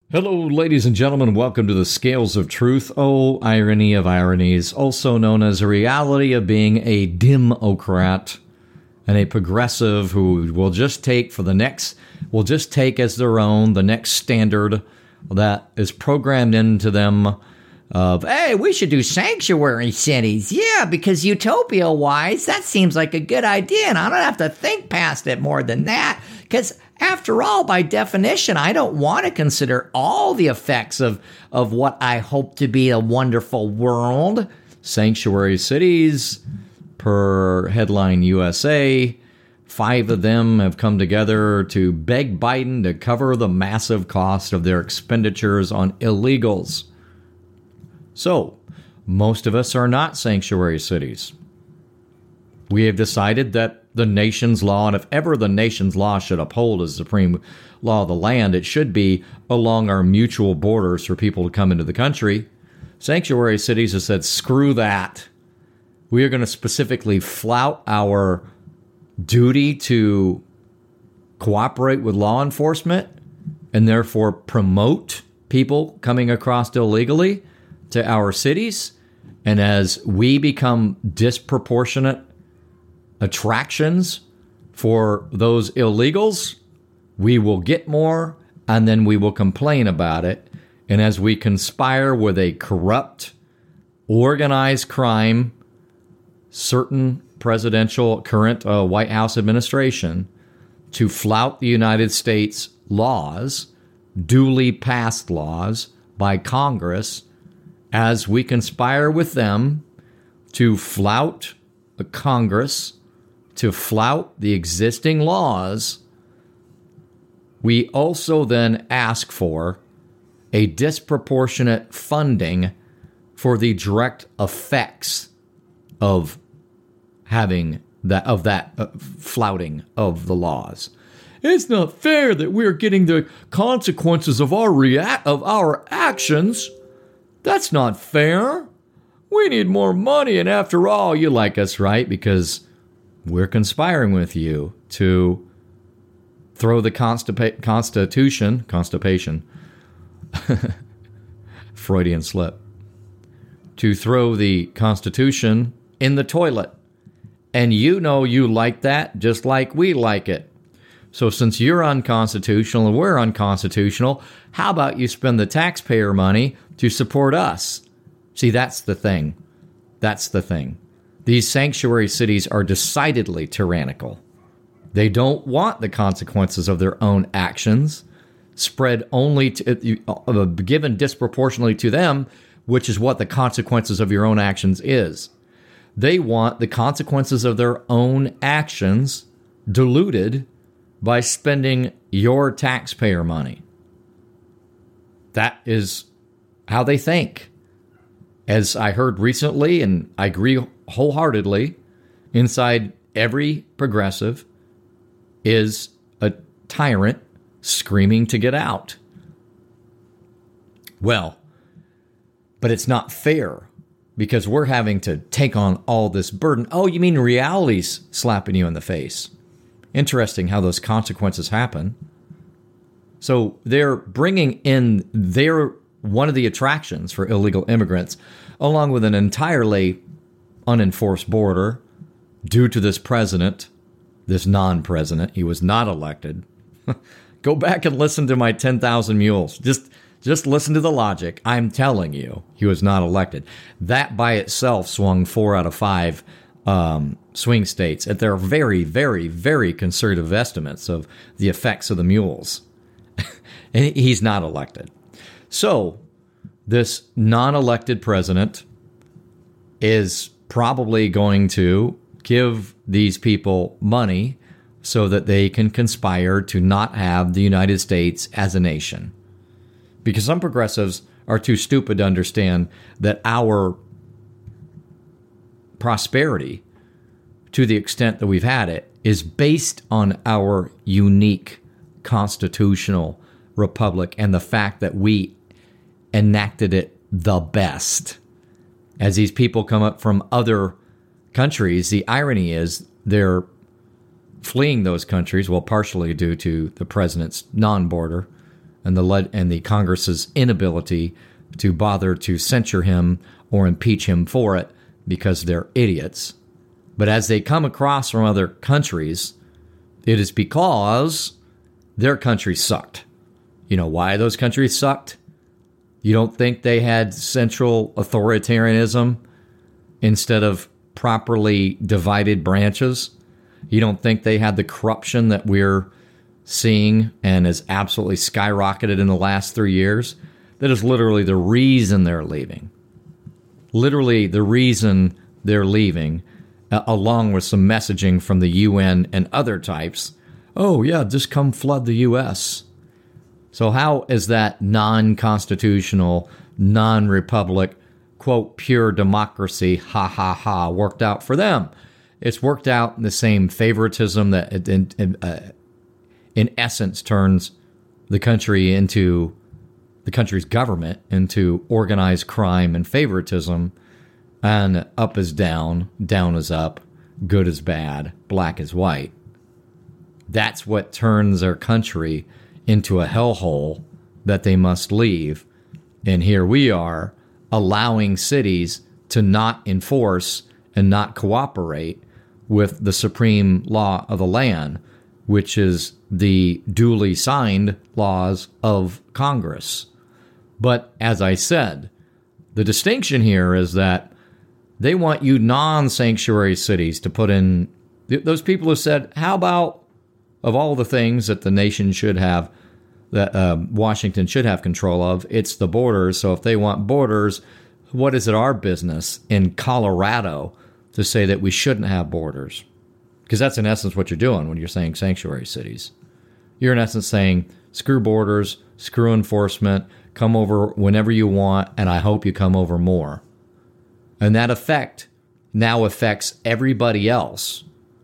Hello, ladies and gentlemen. Welcome to the Scales of Truth. Oh, irony of ironies, also known as the reality of being a Democrat and a progressive who will just take as their own the next standard that is programmed into them of, hey, we should do sanctuary cities. Yeah, because utopia-wise, that seems like a good idea, and I don't have to think past it more than that, because after all, by definition, I don't want to consider all the effects of what I hope to be a wonderful world. Sanctuary cities, per Headline USA, 5 of them have come together to beg Biden to cover the massive cost of their expenditures on illegals. So, most of us are not sanctuary cities. We have decided that the nation's law, and if ever the nation's law should uphold as supreme law of the land, it should be along our mutual borders for people to come into the country. Sanctuary cities have said, screw that. We are going to specifically flout our duty to cooperate with law enforcement and therefore promote people coming across illegally to our cities. And as we become disproportionate attractions for those illegals, we will get more, and then we will complain about it. And as we conspire with a corrupt, organized crime, certain presidential, current White House administration, to flout the United States laws, duly passed laws by Congress, as we conspire with them to flout the Congress, to flout the existing laws, we also then ask for a disproportionate funding for the direct effects of having that flouting of the laws. It's not fair that we're getting the consequences of our actions. That's not fair. We need more money, and after all, you like us, right? Because we're conspiring with you to throw the constipation, Freudian slip, to throw the Constitution in the toilet. And you know you like that just like we like it. So since you're unconstitutional and we're unconstitutional, how about you spend the taxpayer money to support us? See, that's the thing. That's the thing. These sanctuary cities are decidedly tyrannical. They don't want the consequences of their own actions spread only given disproportionately to them, which is what the consequences of your own actions is. They want the consequences of their own actions diluted by spending your taxpayer money. That is how they think. As I heard recently, and I agree wholeheartedly, inside every progressive is a tyrant screaming to get out. Well, but it's not fair because we're having to take on all this burden. Oh, you mean reality's slapping you in the face? Interesting how those consequences happen. So they're bringing in one of the attractions for illegal immigrants, along with an entirely unenforced border due to this president, this non-president. He was not elected. Go back and listen to my 10,000 Mules. Just listen to the logic. I'm telling you, he was not elected. That by itself swung 4 out of 5 swing states at their very, very, very conservative estimates of the effects of the mules. And he's not elected. So this non-elected president is probably going to give these people money so that they can conspire to not have the United States as a nation. Because some progressives are too stupid to understand that our prosperity, to the extent that we've had it, is based on our unique constitutional republic and the fact that we enacted it the best. As these people come up from other countries, the irony is they're fleeing those countries, well, partially due to the president's non-border and the Congress's inability to bother to censure him or impeach him for it because they're idiots. But as they come across from other countries, it is because their country sucked. You know why those countries sucked? You don't think they had central authoritarianism instead of properly divided branches? You don't think they had the corruption that we're seeing and has absolutely skyrocketed in the last 3 years? That is literally the reason they're leaving. Literally the reason they're leaving, along with some messaging from the UN and other types. Oh, yeah, just come flood the U.S. So how is that non-constitutional, non-republic, quote, pure democracy, ha, ha, ha, worked out for them? It's worked out in the same favoritism that, in essence, turns the country into the country's government into organized crime and favoritism, and up is down, down is up, good is bad, black is white. That's what turns our country into a hellhole that they must leave. And here we are allowing cities to not enforce and not cooperate with the supreme law of the land, which is the duly signed laws of Congress. But as I said, the distinction here is that they want you non-sanctuary cities to put in. Those people who said, how about, of all the things that the nation should have, that Washington should have control of, it's the borders. So if they want borders, what is it our business in Colorado to say that we shouldn't have borders? Because that's in essence what you're doing when you're saying sanctuary cities. You're in essence saying, screw borders, screw enforcement, come over whenever you want, and I hope you come over more. And that effect now affects everybody else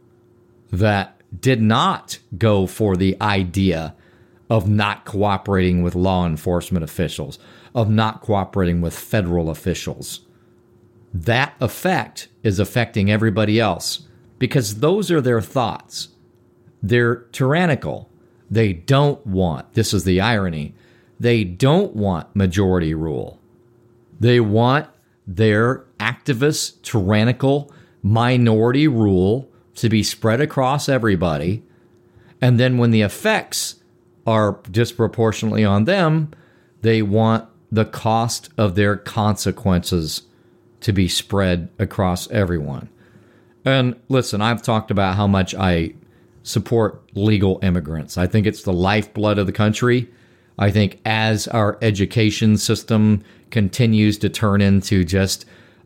that did not go for the idea of not cooperating with law enforcement officials, of not cooperating with federal officials. That effect is affecting everybody else because those are their thoughts. They're tyrannical. They don't want, this is the irony, they don't want majority rule. They want their activist, tyrannical minority rule to be spread across everybody. And then when the effects are disproportionately on them, they want the cost of their consequences to be spread across everyone. And listen, I've talked about how much I support legal immigrants. I think it's the lifeblood of the country. I think as our education system continues to turn into just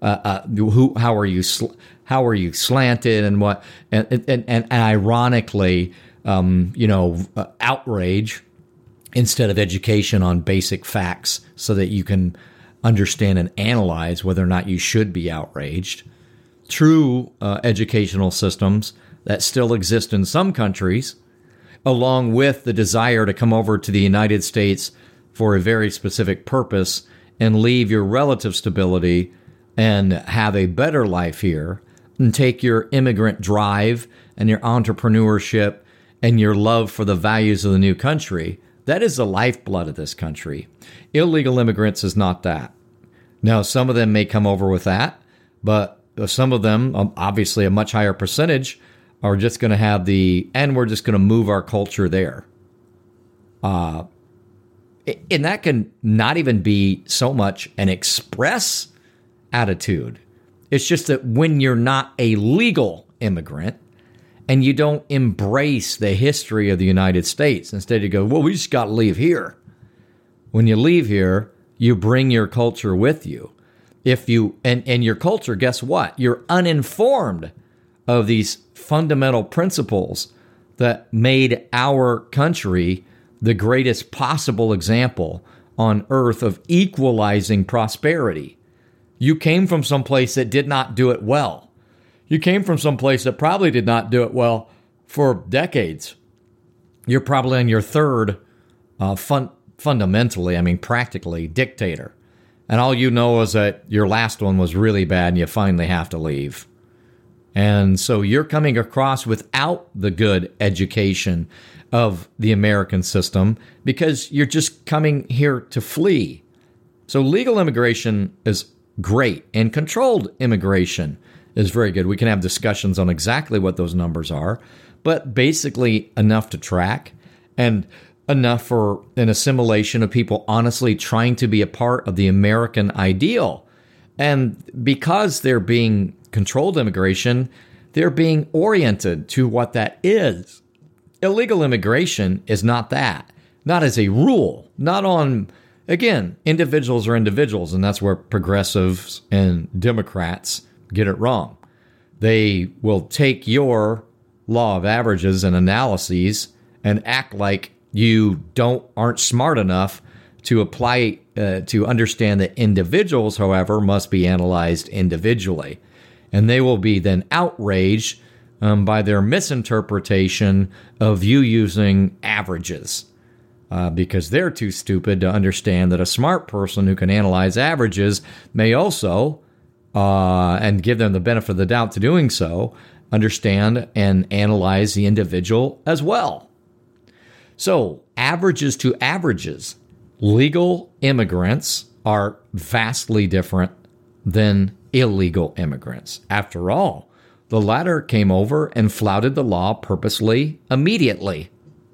how are you slanted and what and ironically outrage instead of education on basic facts so that you can understand and analyze whether or not you should be outraged. True educational systems that still exist in some countries, along with the desire to come over to the United States for a very specific purpose and leave your relative stability and have a better life here and take your immigrant drive and your entrepreneurship and your love for the values of the new country. That is the lifeblood of this country. Illegal immigrants is not that. Now, some of them may come over with that, but some of them, obviously a much higher percentage, are just going to have and we're just going to move our culture there. And that can not even be so much an express attitude. It's just that when you're not a legal immigrant and you don't embrace the history of the United States, instead you go, well, we just got to leave here. When you leave here, you bring your culture with you. If you and your culture, guess what? You're uninformed of these fundamental principles that made our country the greatest possible example on earth of equalizing prosperity. You came from some place that did not do it well. You came from some place that probably did not do it well for decades. You're probably on your third, fundamentally, practically, dictator. And all you know is that your last one was really bad and you finally have to leave. And so you're coming across without the good education of the American system because you're just coming here to flee. So legal immigration is great, and controlled immigration is very good. We can have discussions on exactly what those numbers are, but basically enough to track and enough for an assimilation of people honestly trying to be a part of the American ideal. And because they're being controlled immigration, they're being oriented to what that is. Illegal immigration is not that, not as a rule, not on, again, individuals are individuals, and that's where progressives and Democrats get it wrong. They will take your law of averages and analyses and act like you aren't smart enough to apply to understand that individuals, however, must be analyzed individually. And they will be then outraged by their misinterpretation of you using averages because they're too stupid to understand that a smart person who can analyze averages may also, and give them the benefit of the doubt to doing so, understand and analyze the individual as well. So, averages to averages. Legal immigrants are vastly different than illegal immigrants. After all, the latter came over and flouted the law purposely, immediately.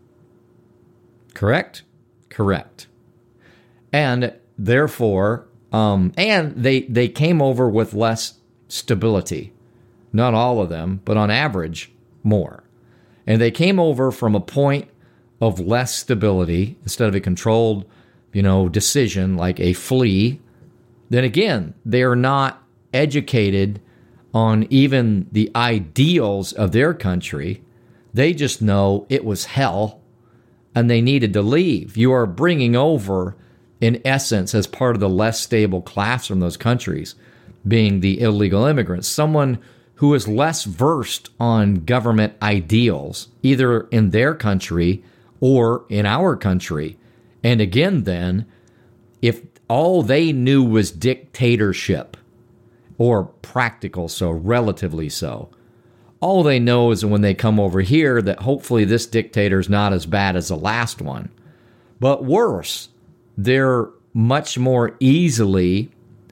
Correct? Correct. And therefore, and they came over with less stability. Not all of them, but on average, more. And they came over from a point of less stability instead of a controlled, decision like a flee. Then again, they are not educated on even the ideals of their country. They just know it was hell and they needed to leave. You are bringing over, in essence, as part of the less stable class from those countries, being the illegal immigrants, someone who is less versed on government ideals, either in their country or in our country. And again, then, if all they knew was dictatorship, or practical so, relatively so, all they know is when they come over here that hopefully this dictator's not as bad as the last one. But worse, they're much more easily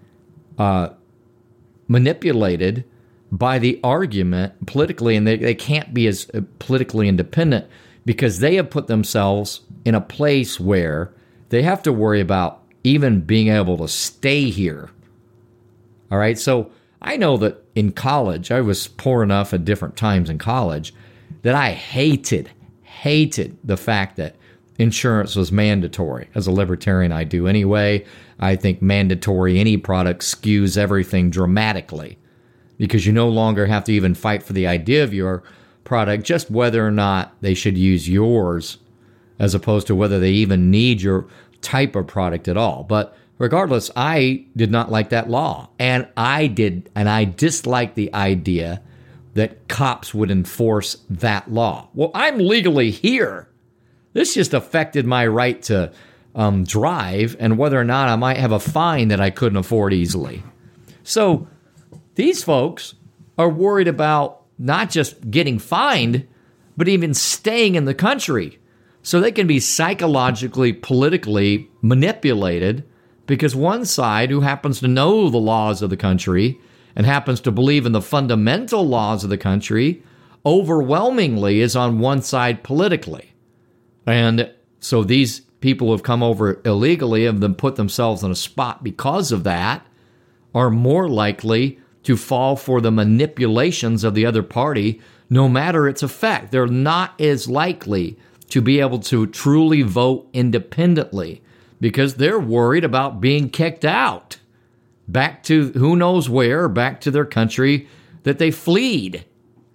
manipulated by the argument politically, and they can't be as politically independent because they have put themselves in a place where they have to worry about even being able to stay here. All right, so I know that in college, I was poor enough at different times in college that I hated the fact that insurance was mandatory. As a libertarian, I do anyway. I think mandatory any product skews everything dramatically because you no longer have to even fight for the idea of your product, just whether or not they should use yours as opposed to whether they even need your type of product at all. But regardless, I did not like that law. And I disliked the idea that cops would enforce that law. Well, I'm legally here. This just affected my right to drive and whether or not I might have a fine that I couldn't afford easily. So these folks are worried about not just getting fined, but even staying in the country. So they can be psychologically, politically manipulated because one side who happens to know the laws of the country and happens to believe in the fundamental laws of the country overwhelmingly is on one side politically. And so these people who have come over illegally and then put themselves in a spot because of that are more likely to fall for the manipulations of the other party, no matter its effect. They're not as likely to be able to truly vote independently because they're worried about being kicked out back to who knows where, back to their country that they fled.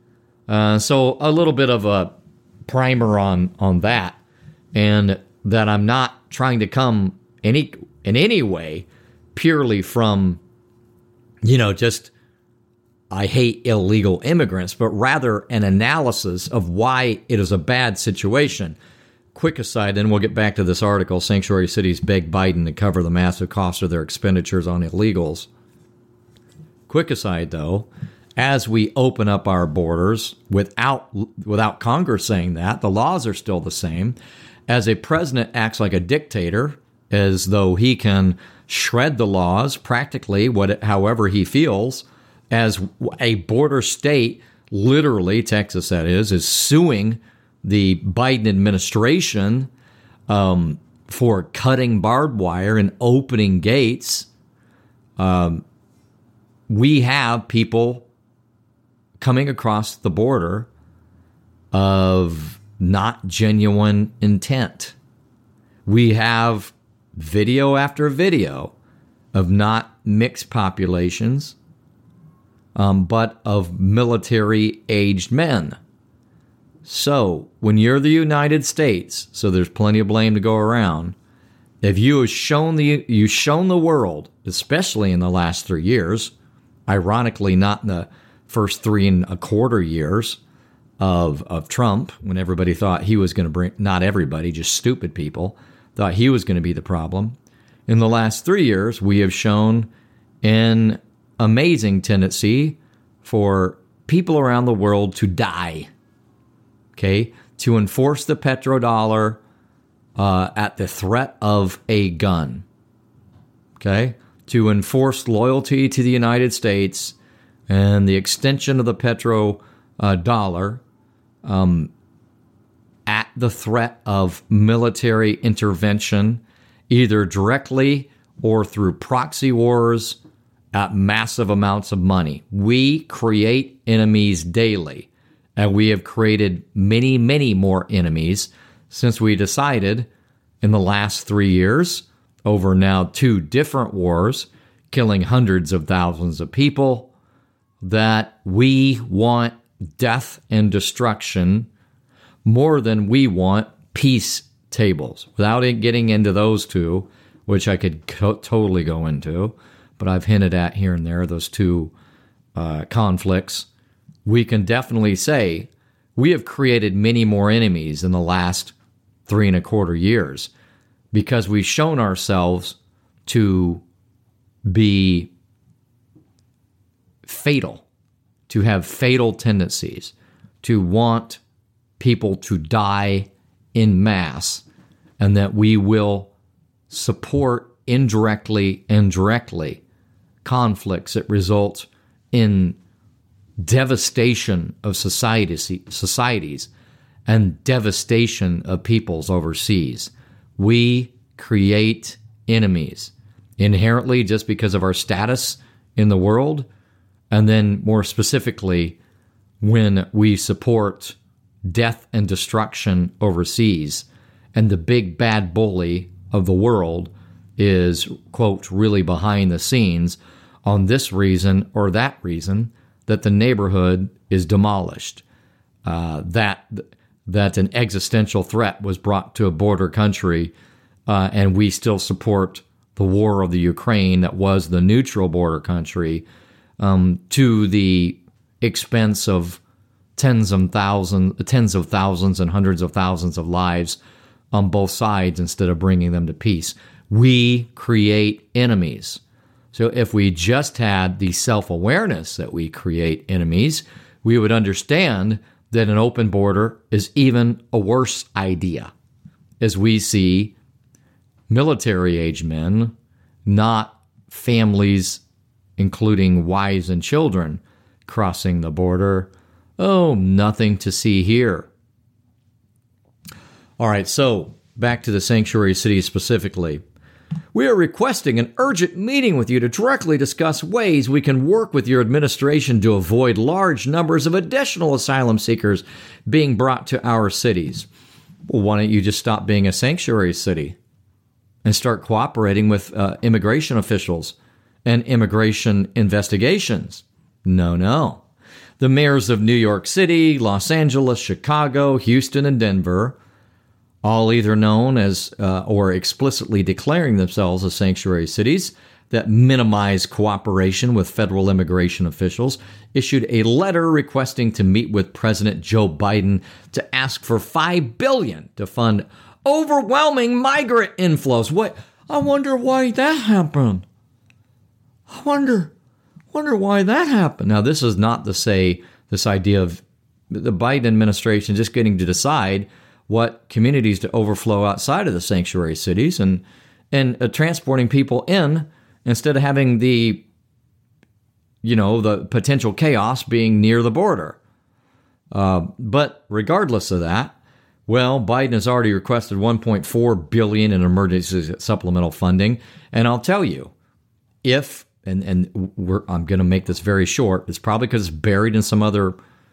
So a little bit of a primer on that, and that I'm not trying to come in any way purely from, just I hate illegal immigrants, but rather an analysis of why it is a bad situation. Quick aside, then we'll get back to this article. Sanctuary cities beg Biden to cover the massive cost of their expenditures on illegals. Quick aside, though, as we open up our borders without Congress saying that, the laws are still the same, as a president acts like a dictator, as though he can shred the laws practically however he feels, as a border state, literally Texas that is suing the Biden administration for cutting barbed wire and opening gates. We have people coming across the border of not genuine intent. We have video after video of not mixed populations, but of military-aged men. So, when you're the United States, so there's plenty of blame to go around, if you've shown the world, especially in the last 3 years, ironically not in the first 3.25 years of Trump, when everybody thought he was going to bring, not everybody, just stupid people, thought he was going to be the problem. In the last 3 years, we have shown an amazing tendency for people around the world to die, okay, to enforce the petrodollar at the threat of a gun, okay, to enforce loyalty to the United States and the extension of the petrodollar at the threat of military intervention, either directly or through proxy wars at massive amounts of money. We create enemies daily, and we have created many, many more enemies since we decided in the last 3 years, over now 2 different wars, killing hundreds of thousands of people, that we want death and destruction more than we want peace tables. Without getting into those two, which I could totally go into, but I've hinted at here and there, those two conflicts, we can definitely say we have created many more enemies in the last 3.25 years because we've shown ourselves to be fatal, to have fatal tendencies, to want people to die in mass, and that we will support indirectly and directly conflicts that result in devastation of societies and devastation of peoples overseas. We create enemies inherently just because of our status in the world, and then more specifically when we support death and destruction overseas, and the big bad bully of the world is, quote, really behind the scenes on this reason or that reason, that the neighborhood is demolished, that an existential threat was brought to a border country, and we still support the war of the Ukraine that was the neutral border country, to the expense of tens of thousands and hundreds of thousands of lives on both sides instead of bringing them to peace. We create enemies. So if we just had the self-awareness that we create enemies, we would understand that an open border is even a worse idea, as we see military-age men, not families, including wives and children, crossing the border. Oh, nothing to see here. All right, so back to the sanctuary city specifically. We are requesting an urgent meeting with you to directly discuss ways we can work with your administration to avoid large numbers of additional asylum seekers being brought to our cities. Well, why don't you just stop being a sanctuary city and start cooperating with immigration officials and immigration investigations? No. The mayors of New York City, Los Angeles, Chicago, Houston, and Denver, all either known as or explicitly declaring themselves as sanctuary cities that minimize cooperation with federal immigration officials, issued a letter requesting to meet with President Joe Biden to ask for $5 billion to fund overwhelming migrant inflows. I wonder why that happened. I wonder Wonder why that happened. Now, this is not to say this idea of the Biden administration just getting to decide what communities to overflow outside of the sanctuary cities and transporting people in instead of having the potential chaos being near the border. But regardless of that, well, Biden has already requested $1.4 billion in emergency supplemental funding. And I'll tell you, I'm going to make this very short. It's probably because it's buried in some other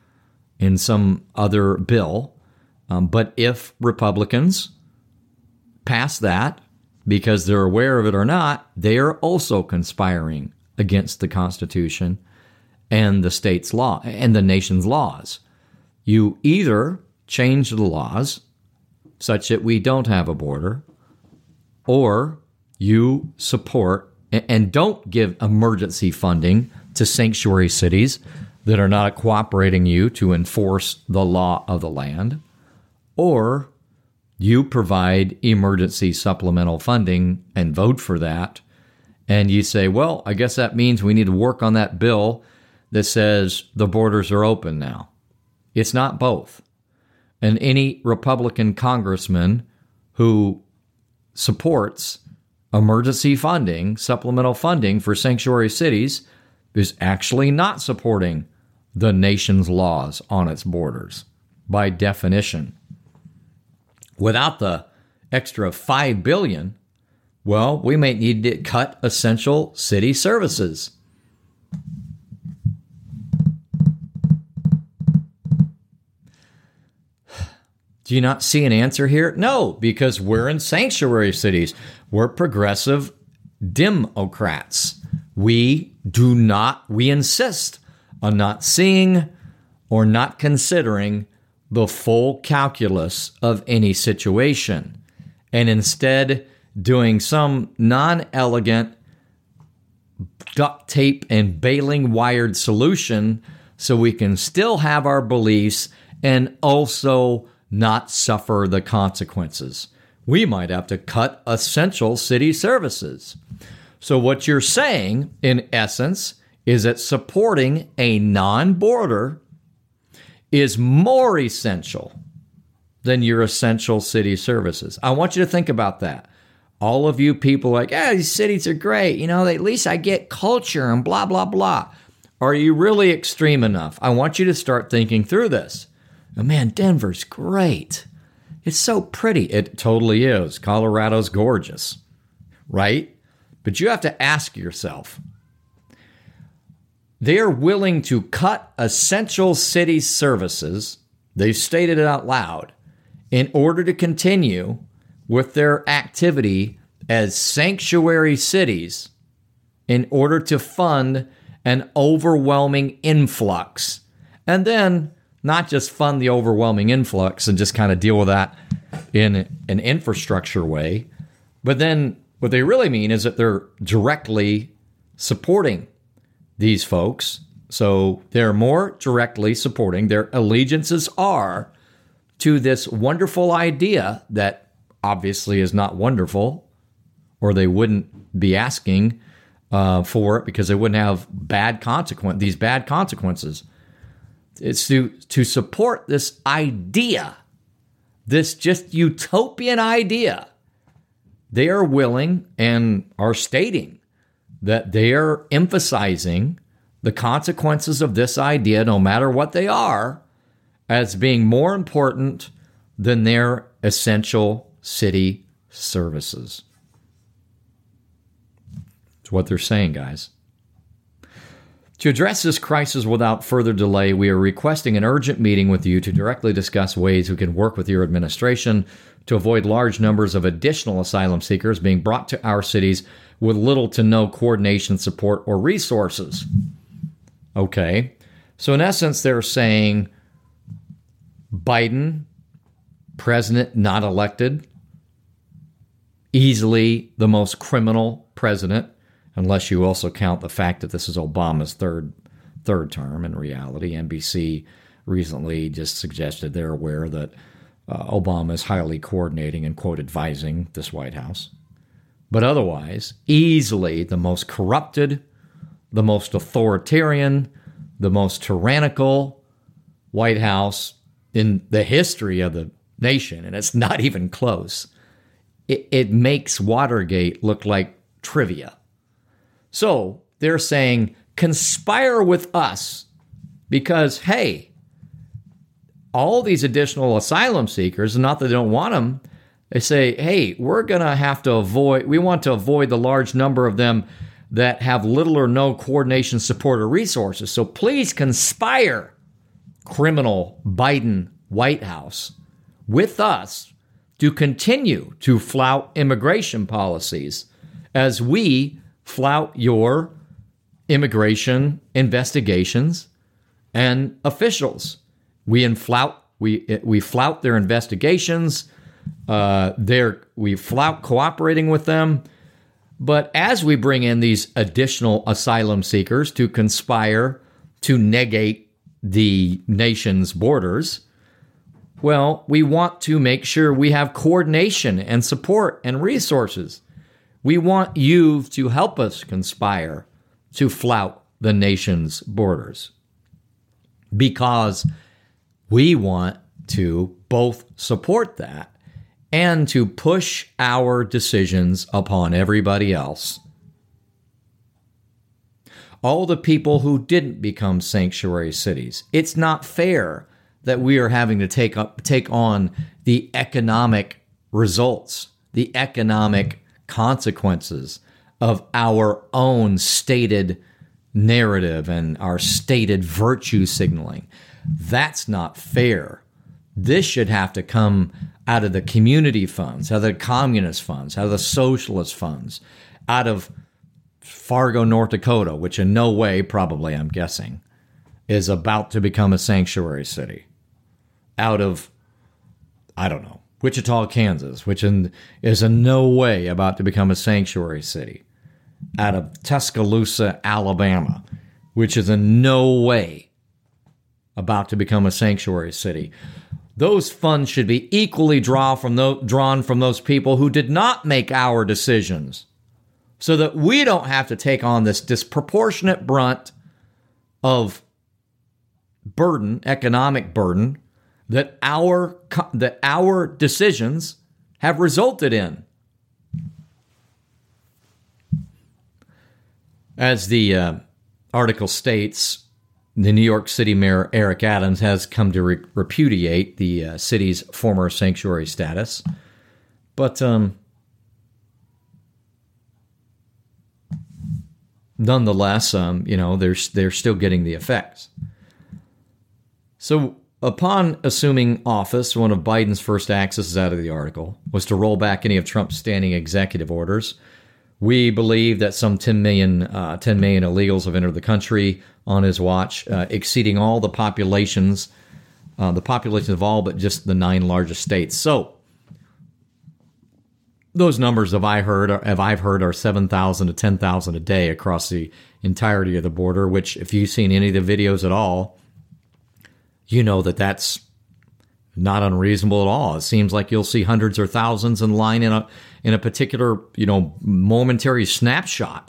bill. But if Republicans pass that, because they're aware of it or not, they are also conspiring against the Constitution and the state's law and the nation's laws. You either change the laws such that we don't have a border, or you support and don't give emergency funding to sanctuary cities that are not cooperating you to enforce the law of the land, or you provide emergency supplemental funding and vote for that, and you say, well, I guess that means we need to work on that bill that says the borders are open now. It's not both. And any Republican congressman who supports emergency funding, supplemental funding for sanctuary cities, is actually not supporting the nation's laws on its borders, by definition. Without the extra $5 billion, well, we may need to cut essential city services. Do you not see an answer here? No, because we're in sanctuary cities. We're progressive Democrats. We insist on not seeing or not considering the full calculus of any situation, and instead doing some non-elegant duct tape and baling wired solution so we can still have our beliefs and also not suffer the consequences. We might have to cut essential city services. So what you're saying, in essence, is that supporting a non-border is more essential than your essential city services. I want you to think about that. All of you people like, these cities are great. At least I get culture and blah, blah, blah. Are you really extreme enough? I want you to start thinking through this. Oh, man, Denver's great. It's so pretty. It totally is. Colorado's gorgeous, right? But you have to ask yourself, they are willing to cut essential city services, they've stated it out loud, in order to continue with their activity as sanctuary cities, in order to fund an overwhelming influx. And then not just fund the overwhelming influx and just kind of deal with that in an infrastructure way, but then what they really mean is that they're directly supporting these folks. So they're more directly supporting, their allegiances are to this wonderful idea that obviously is not wonderful, or they wouldn't be asking for it because they wouldn't have these bad consequences. It's to support this idea, this just utopian idea. They are willing and are stating that they are emphasizing the consequences of this idea, no matter what they are, as being more important than their essential city services. That's what they're saying, guys. To address this crisis without further delay, we are requesting an urgent meeting with you to directly discuss ways we can work with your administration to avoid large numbers of additional asylum seekers being brought to our cities with little to no coordination, support, or resources. Okay, so in essence, they're saying Biden, president not elected, easily the most criminal president, unless you also count the fact that this is Obama's third term. In reality, NBC recently just suggested they're aware that Obama is highly coordinating and, quote, advising this White House. But otherwise, easily the most corrupted, the most authoritarian, the most tyrannical White House in the history of the nation, and it's not even close. It makes Watergate look like trivia. So they're saying, conspire with us because, hey, all these additional asylum seekers, not that they don't want them, they say, hey, we want to avoid the large number of them that have little or no coordination, support, or resources. So please conspire, criminal Biden White House, with us to continue to flout immigration policies as we flout your immigration investigations and officials. We flout their investigations. We flout cooperating with them. But as we bring in these additional asylum seekers to conspire to negate the nation's borders, well, we want to make sure we have coordination and support and resources. We want you to help us conspire to flout the nation's borders because we want to both support that and to push our decisions upon everybody else. All the people who didn't become sanctuary cities. It's not fair that we are having to take on the economic results, the economic consequences of our own stated narrative and our stated virtue signaling. That's not fair. This should have to come out of the community funds, out of the communist funds, out of the socialist funds, out of Fargo, North Dakota, which in no way, probably, I'm guessing, is about to become a sanctuary city. Out of, I don't know, Wichita, Kansas, which is in no way about to become a sanctuary city. Out of Tuscaloosa, Alabama, which is in no way about to become a sanctuary city. Those funds should be equally drawn from those people who did not make our decisions, so that we don't have to take on this disproportionate brunt of burden, economic burden, that our decisions have resulted in. As the article states, the New York City Mayor Eric Adams has come to repudiate the city's former sanctuary status. But nonetheless, they're still getting the effects. So upon assuming office, one of Biden's first acts, this is out of the article, was to roll back any of Trump's standing executive orders. We believe that some 10 million illegals have entered the country on his watch, exceeding all the populations of all but just the 9 largest states. So those numbers I've heard are 7,000 to 10,000 a day across the entirety of the border, which if you've seen any of the videos at all, you know that that's not unreasonable at all. It seems like you'll see hundreds or thousands in line in a particular, momentary snapshot.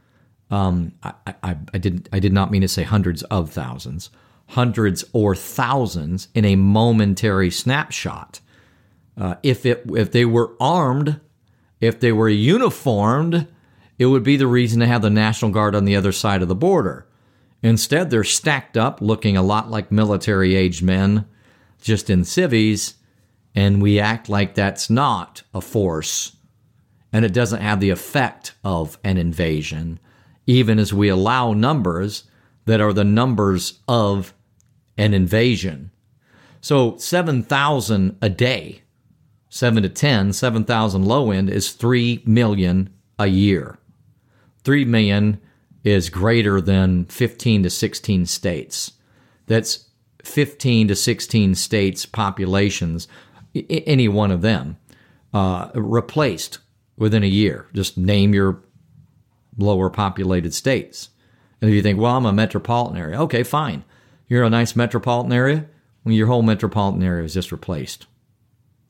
I did not mean to say hundreds of thousands, hundreds or thousands in a momentary snapshot. If they were armed, if they were uniformed, it would be the reason to have the National Guard on the other side of the border. Instead, they're stacked up, looking a lot like military-aged men, just in civvies, and we act like that's not a force, and it doesn't have the effect of an invasion, even as we allow numbers that are the numbers of an invasion. So 7,000 a day, 7 to 10, 7,000 low end is 3 million a year. 3 million is greater than 15 to 16 states. That's 15 to 16 states' populations, any one of them, replaced within a year. Just name your lower populated states. And if you think, well, I'm a metropolitan area. Okay, fine. You're a nice metropolitan area. Well, your whole metropolitan area is just replaced.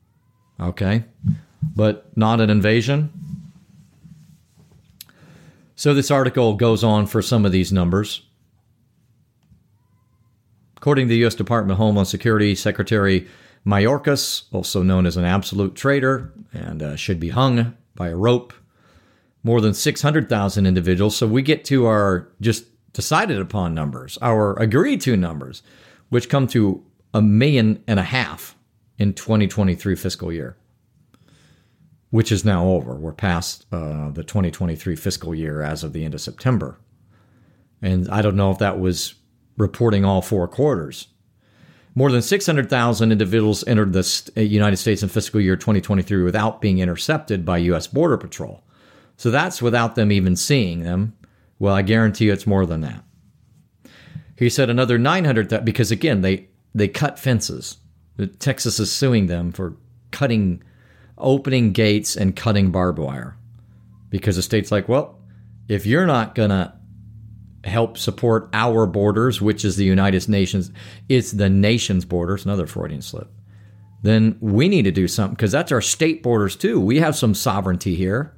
Okay? But not an invasion? So this article goes on for some of these numbers. According to the U.S. Department of Homeland Security Secretary Mayorkas, also known as an absolute traitor and should be hung by a rope, more than 600,000 individuals. So we get to our just decided upon numbers, our agreed to numbers, which come to 1.5 million in 2023 fiscal year, which is now over. We're past the 2023 fiscal year as of the end of September. And I don't know if that was reporting all 4 quarters. More than 600,000 individuals entered the United States in fiscal year 2023 without being intercepted by U.S. Border Patrol. So that's without them even seeing them. Well, I guarantee you it's more than that. He said another 900,000, because again, they cut fences. Texas is suing them for opening gates and cutting barbed wire. Because the state's like, well, if you're not going to help support our borders, which is the United Nations, it's the nation's borders, another Freudian slip, then we need to do something, because that's our state borders too. We have some sovereignty here.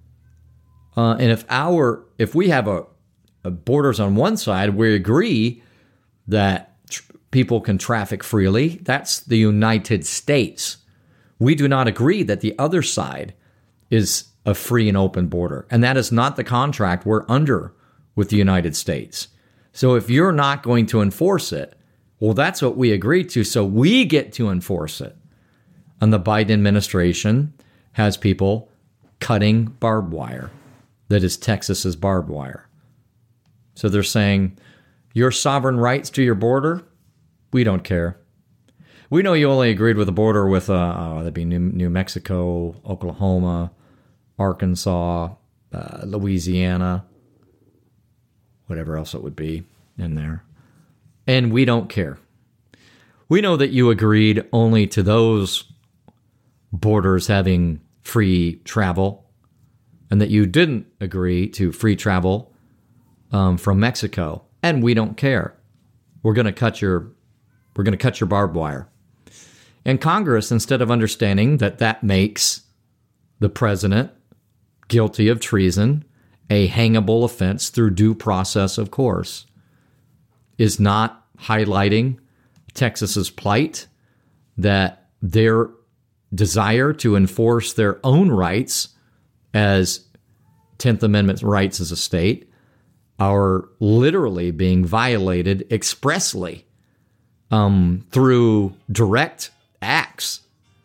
And if we have a borders on one side, we agree that people can traffic freely. That's the United States. We do not agree that the other side is a free and open border. And that is not the contract we're under with the United States. So if you're not going to enforce it, well, that's what we agreed to. So we get to enforce it. And the Biden administration has people cutting barbed wire. That is Texas's barbed wire. So they're saying, your sovereign rights to your border, we don't care. We know you only agreed with the border with, that'd be New Mexico, Oklahoma, Arkansas, Louisiana, whatever else it would be in there. And we don't care. We know that you agreed only to those borders having free travel, and that you didn't agree to free travel from Mexico, and we don't care. We're going to cut your barbed wire. And Congress, instead of understanding that makes the president guilty of treason, a hangable offense through due process, of course, is not highlighting Texas's plight, that their desire to enforce their own rights as 10th Amendment rights as a state are literally being violated expressly through direct acts.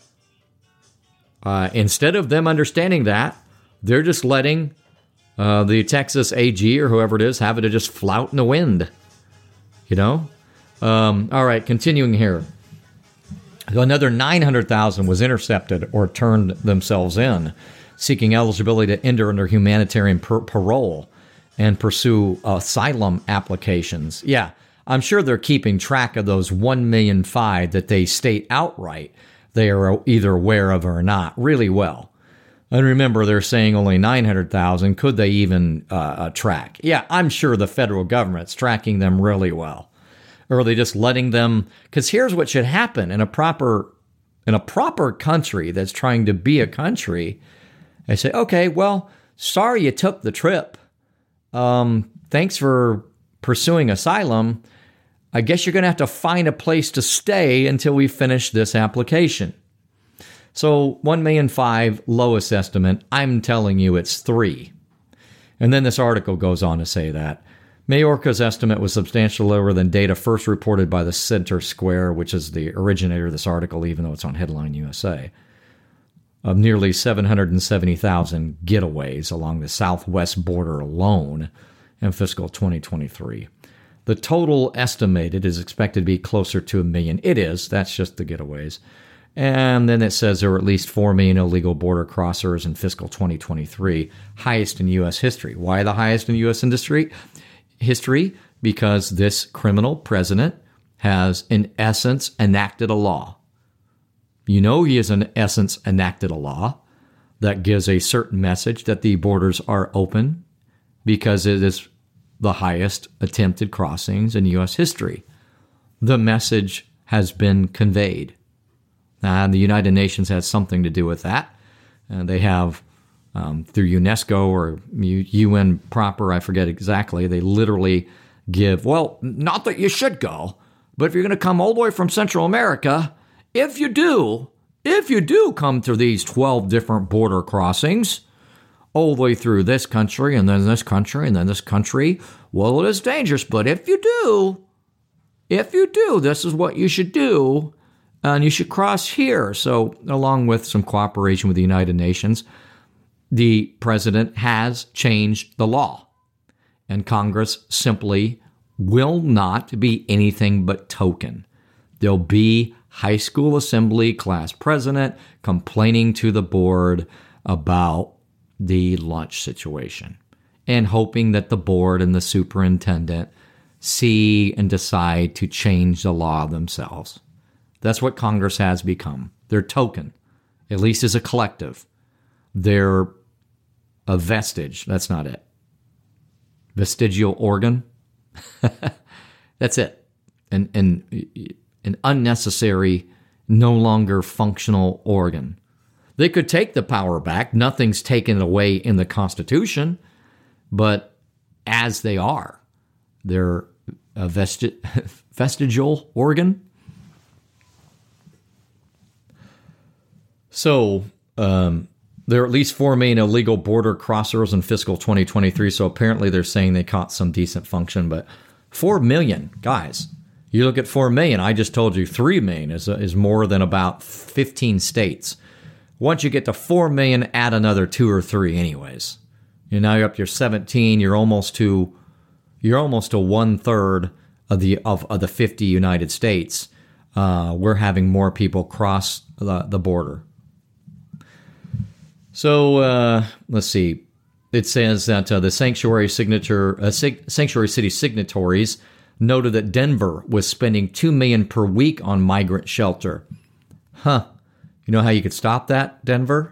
Instead of them understanding that, they're just letting the Texas AG or whoever it is have it to just flout in the wind. You know? All right, continuing here. Another 900,000 was intercepted or turned themselves in, seeking eligibility to enter under humanitarian parole and pursue asylum applications. Yeah, I'm sure they're keeping track of those 1.5 million that they state outright they are either aware of or not really well. And remember, they're saying only 900,000. Could they even track? Yeah, I'm sure the federal government's tracking them really well. Or are they just letting them? Because here's what should happen in a proper country that's trying to be a country. They say, okay, well, sorry you took the trip. Thanks for pursuing asylum. I guess you're going to have to find a place to stay until we finish this application. So 1.5 million, lowest estimate. I'm telling you it's 3. And then this article goes on to say that Mayorkas' estimate was substantially lower than data first reported by the Center Square, which is the originator of this article, even though it's on Headline USA, of nearly 770,000 getaways along the southwest border alone in fiscal 2023. The total estimated is expected to be closer to 1 million. It is. That's just the getaways. And then it says there were at least 4 million illegal border crossers in fiscal 2023, highest in U.S. history. Why the highest in U.S. history? Because this criminal president has, in essence, enacted a law. You know he has, in essence, enacted a law that gives a certain message that the borders are open because it is the highest attempted crossings in U.S. history. The message has been conveyed. And the United Nations has something to do with that. And they have through UNESCO or UN proper, I forget exactly. They literally give, well, not that you should go, but if you're going to come all the way from Central America, if you do come to these 12 different border crossings, all the way through this country and then this country and then this country, well, it is dangerous. But if you do, this is what you should do. And you should cross here. So along with some cooperation with the United Nations, the president has changed the law. And Congress simply will not be anything but token. There'll be high school assembly class president complaining to the board about the lunch situation and hoping that the board and the superintendent see and decide to change the law themselves. That's what Congress has become. They're token, at least as a collective. They're a vestige. That's not it. Vestigial organ. That's it. An unnecessary, no longer functional organ. They could take the power back. Nothing's taken away in the Constitution, but as they are, they're a vestigial organ. So there are at least 4 million illegal border crossers in fiscal 2023. So apparently they're saying they caught some decent function. But 4 million, guys, you look at 4 million. I just told you 3 million is more than about 15 states. Once you get to 4 million, add another 2 or 3 anyways. Now you're up to your 17. You're almost to 1/3 of the 50 United States. We're having more people cross the border. So let's see. It says that the sanctuary city signatories noted that Denver was spending $2 million per week on migrant shelter. Huh? You know how you could stop that, Denver?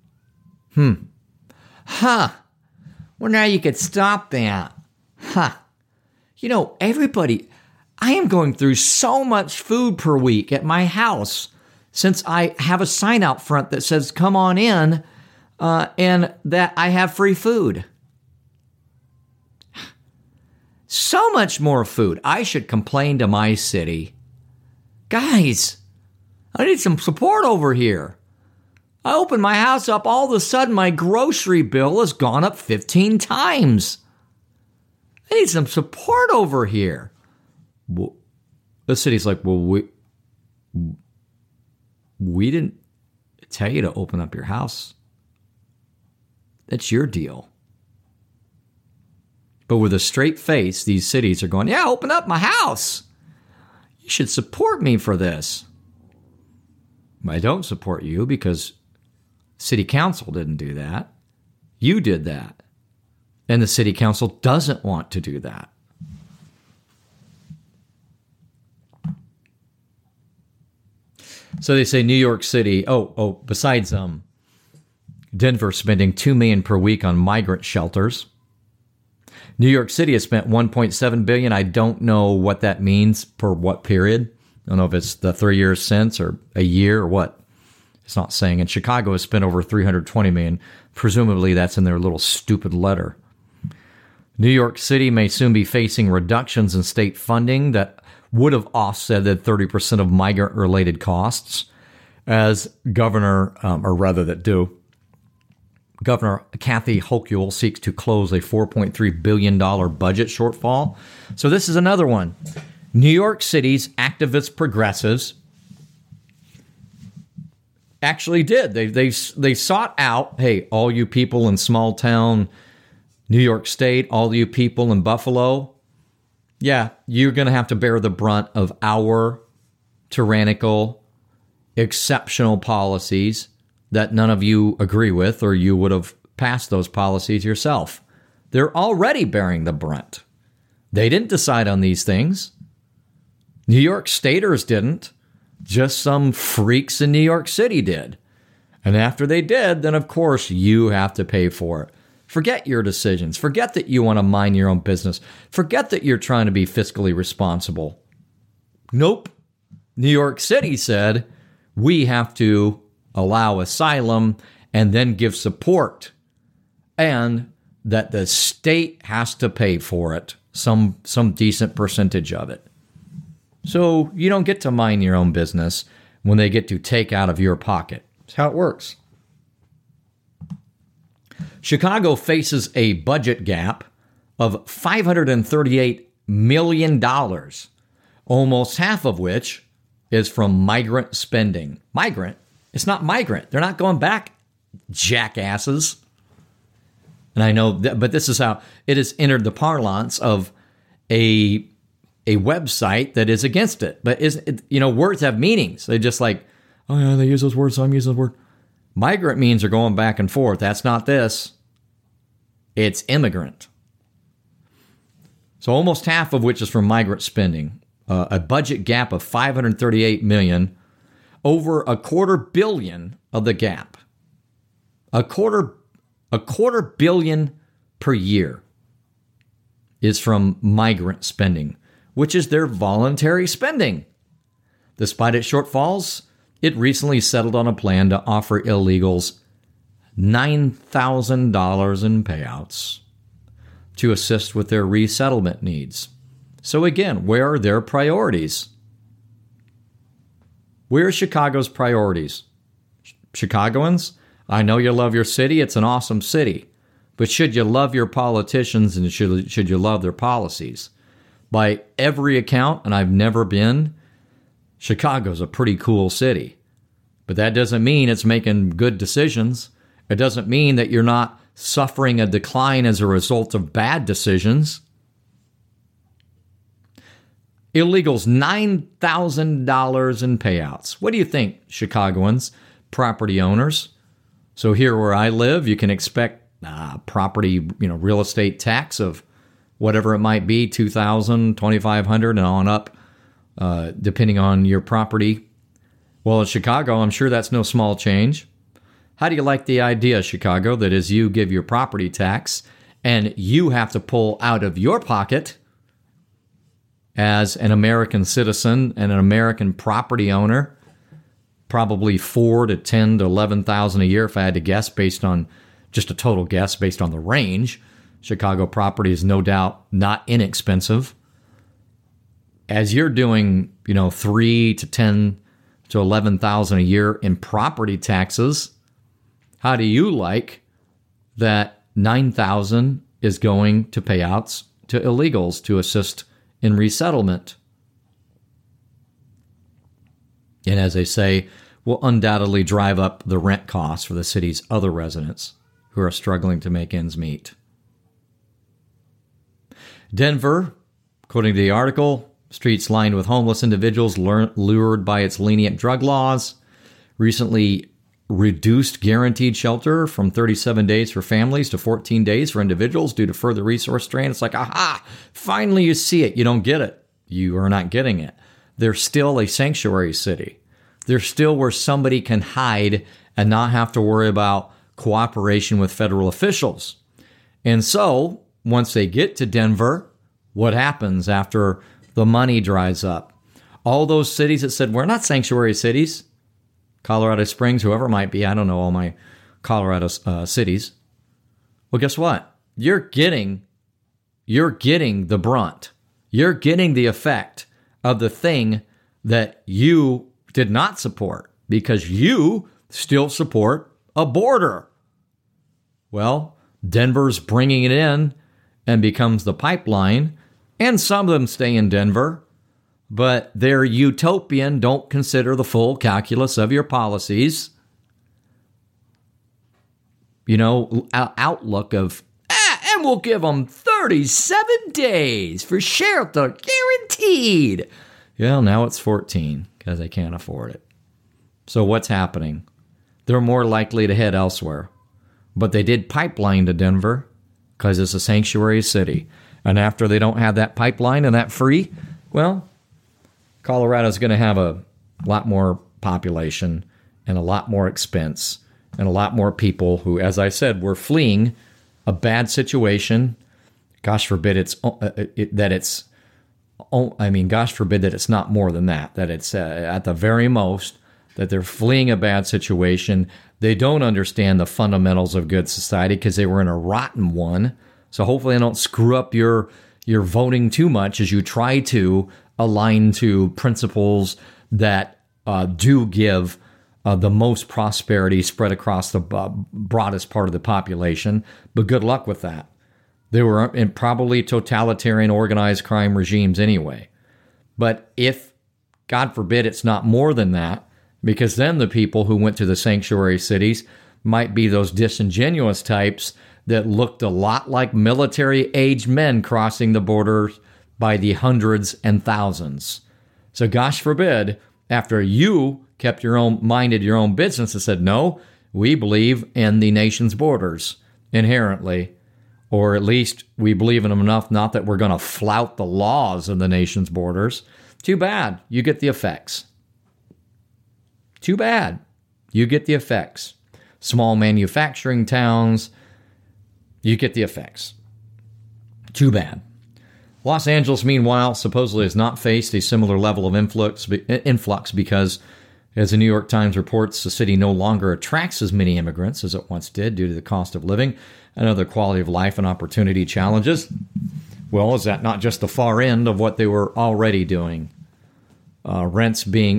Huh? Well, now you could stop that. Huh? You know, everybody. I am going through so much food per week at my house since I have a sign out front that says "Come on in." And that I have free food. So much more food. I should complain to my city. Guys, I need some support over here. I opened my house up, all of a sudden my grocery bill has gone up 15 times. I need some support over here. Well, the city's like, well, we didn't tell you to open up your house. That's your deal. But with a straight face, these cities are going, yeah, open up my house. You should support me for this. I don't support you because city council didn't do that. You did that. And the city council doesn't want to do that. So they say New York City, besides Denver spending $2 million per week on migrant shelters. New York City has spent $1.7 billion. I don't know what that means per what period. I don't know if it's the 3 years since or a year or what. It's not saying. And Chicago has spent over $320 million. Presumably that's in their little stupid letter. New York City may soon be facing reductions in state funding that would have offset 30% of migrant-related costs, as Governor Kathy Hochul seeks to close a $4.3 billion budget shortfall. So this is another one. New York City's activist progressives actually did. They sought out, hey, all you people in small town New York State, all you people in Buffalo, yeah, you're going to have to bear the brunt of our tyrannical, exceptional policies that none of you agree with, or you would have passed those policies yourself. They're already bearing the brunt. They didn't decide on these things. New York Staters didn't. Just some freaks in New York City did. And after they did, then of course you have to pay for it. Forget your decisions. Forget that you want to mind your own business. Forget that you're trying to be fiscally responsible. Nope. New York City said, we have to allow asylum and then give support and that the state has to pay for it, some decent percentage of it. So you don't get to mind your own business when they get to take out of your pocket. That's how it works. Chicago faces a budget gap of $538 million, almost half of which is from migrant spending. Migrant? It's not migrant. They're not going back, jackasses. And I know that, but this is how it has entered the parlance of a website that is against it. But words have meanings. They just like, oh yeah, they use those words, so I'm using those words. Migrant means they're going back and forth. That's not this. It's immigrant. So almost half of which is from migrant spending. A budget gap of $538 million, over $250 million of the gap. A quarter billion per year is from migrant spending, which is their voluntary spending. Despite its shortfalls, it recently settled on a plan to offer illegals $9,000 in payouts to assist with their resettlement needs. So again, where are their priorities? Where are Chicago's priorities? Chicagoans, I know you love your city. It's an awesome city. But should you love your politicians and should you love their policies? By every account, and I've never been, Chicago's a pretty cool city. But that doesn't mean it's making good decisions. It doesn't mean that you're not suffering a decline as a result of bad decisions. Illegals, $9,000 in payouts. What do you think, Chicagoans, property owners? So here where I live, you can expect property, real estate tax of whatever it might be, $2,000, $2,500, and on up, depending on your property. Well, in Chicago, I'm sure that's no small change. How do you like the idea, Chicago, that as you give your property tax and you have to pull out of your pocket as an American citizen and an American property owner, probably $4,000 to $10,000 to $11,000 a year, if I had to guess, based on just a total guess based on the range. Chicago property is no doubt not inexpensive. As you're doing, $3,000 to $10,000 to $11,000 a year in property taxes, how do you like that $9,000 is going to payouts to illegals to assist in resettlement? And as they say, will undoubtedly drive up the rent costs for the city's other residents who are struggling to make ends meet. Denver, according to the article, streets lined with homeless individuals lured by its lenient drug laws, recently reduced guaranteed shelter from 37 days for families to 14 days for individuals due to further resource strain. It's like, aha, finally you see it. You don't get it. You are not getting it. They're still a sanctuary city. They're still where somebody can hide and not have to worry about cooperation with federal officials. And so, once they get to Denver, what happens after the money dries up? All those cities that said, we're not sanctuary cities, Colorado Springs, whoever it might be, I don't know all my Colorado cities. Well, guess what? You're getting the brunt. You're getting the effect of the thing that you did not support because you still support a border. Well, Denver's bringing it in and becomes the pipeline, and some of them stay in Denver, but they're utopian, don't consider the full calculus of your policies. Outlook of, and we'll give them 37 days for shelter, guaranteed. Well, now it's 14 because they can't afford it. So what's happening? They're more likely to head elsewhere. But they did pipeline to Denver because it's a sanctuary city. And after they don't have that pipeline and that free, well, Colorado's going to have a lot more population and a lot more expense and a lot more people who, as I said, were fleeing a bad situation. Gosh forbid gosh forbid that it's not more than that, that it's at the very most that they're fleeing a bad situation. They don't understand the fundamentals of good society because they were in a rotten one. So hopefully they don't screw up your voting too much as you try to align to principles that do give the most prosperity spread across the broadest part of the population. But good luck with that. They were in probably totalitarian organized crime regimes anyway. But if, God forbid, it's not more than that, because then the people who went to the sanctuary cities might be those disingenuous types that looked a lot like military-aged men crossing the borders by the hundreds and thousands. So gosh forbid, after you kept your own business and said, no, we believe in the nation's borders inherently, or at least we believe in them enough, not that we're going to flout the laws of the nation's borders. Too bad. You get the effects. Too bad. You get the effects. Small manufacturing towns, you get the effects. Too bad. Los Angeles, meanwhile, supposedly has not faced a similar level of influx because, as the New York Times reports, the city no longer attracts as many immigrants as it once did due to the cost of living and other quality of life and opportunity challenges. Well, is that not just the far end of what they were already doing? Rents being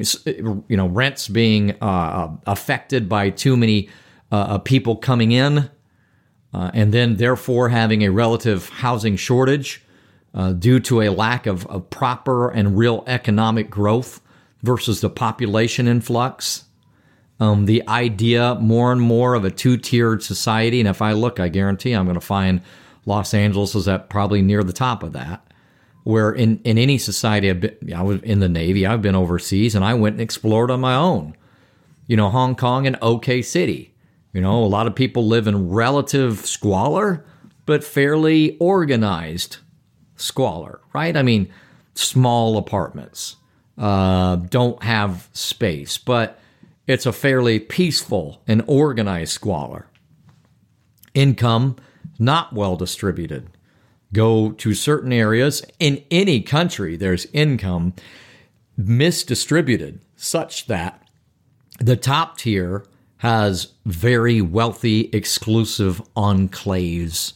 affected by too many people coming in, and then therefore having a relative housing shortage due to a lack of proper and real economic growth versus the population influx. The idea more and more of a two-tiered society. And if I look, I guarantee I'm going to find Los Angeles is at probably near the top of that. Where in any society, I was in the Navy, I've been overseas, and I went and explored on my own. Hong Kong and OK City. A lot of people live in relative squalor, but fairly organized squalor, right? I mean, small apartments, don't have space, but it's a fairly peaceful and organized squalor. Income, not well distributed. Go to certain areas. In any country, there's income misdistributed such that the top tier has very wealthy, exclusive enclaves.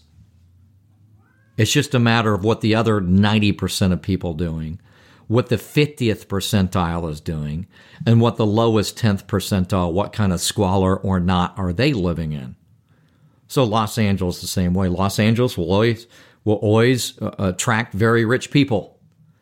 It's just a matter of what the other 90% of people are doing, what the 50th percentile is doing, and what the lowest 10th percentile, what kind of squalor or not are they living in. So Los Angeles the same way. Los Angeles will always attract very rich people.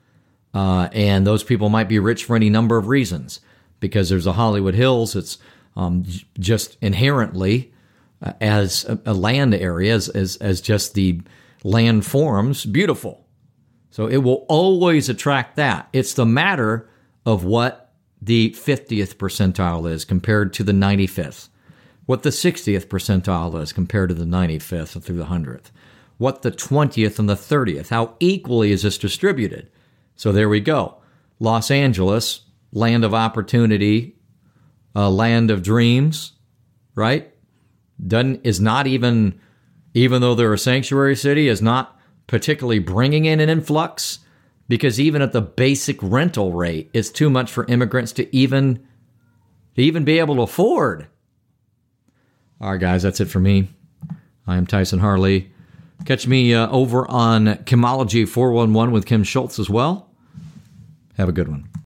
And those people might be rich for any number of reasons, because there's a Hollywood Hills. It's just inherently as a land area, as just the land forms, beautiful. So it will always attract that. It's the matter of what the 50th percentile is compared to the 95th, what the 60th percentile is compared to the 95th through the 100th, what the 20th and the 30th, how equally is this distributed. So there we go. Los Angeles, land of opportunity, land of dreams, right? Is not even though they're a sanctuary city, is not particularly bringing in an influx, because even at the basic rental rate, it's too much for immigrants to even be able to afford. All right, guys, that's it for me. I am Tyson Harley. Catch me over on Chemology 411 with Kim Schultz as well. Have a good one.